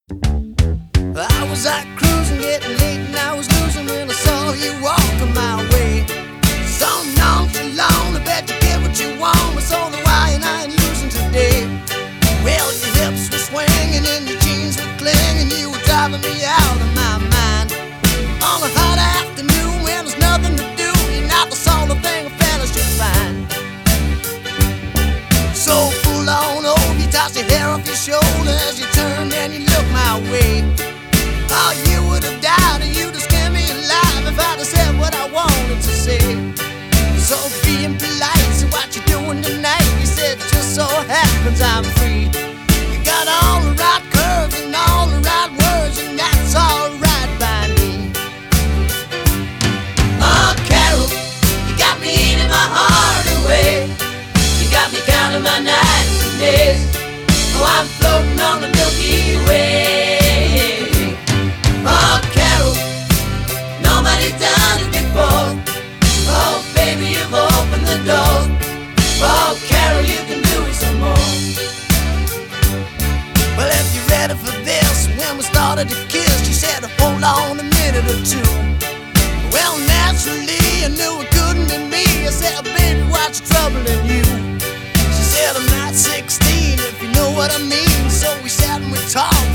I was out cruising, getting late, and I was losing when I saw you walking my way. So nonchalant, I bet you get what you want, but so the why and I ain't using today. Well, your hips were swinging and your jeans were clinging, you were driving me out of my mind. On a hot afternoon when there's nothing to do, you're not the sort of thing a fella should find. So full on old, you tossed your hair off your shoulders as you turned and you looked my way. Oh, you would have died and you'd have scared me alive if I'd have said what I wanted to say. So being polite, so what you doing tonight? You said just so happens I'm free. You got all the right curves and all the right words, and that's alright by me. Oh, Carol, you got me eating my heart away. You got me counting my nights and days. Oh, I'm floating on the Milky Way. Oh, Carol, nobody done it before. Oh, baby, you've opened the door. Oh, Carol, you can do it some more. Well, if you're ready for this, when we started to kiss, she said, hold on a minute or two. Well, naturally, I knew it couldn't be me. I said, baby, what's troubling you? She said, I'm not 16, if you know what I mean. So we sat and we talked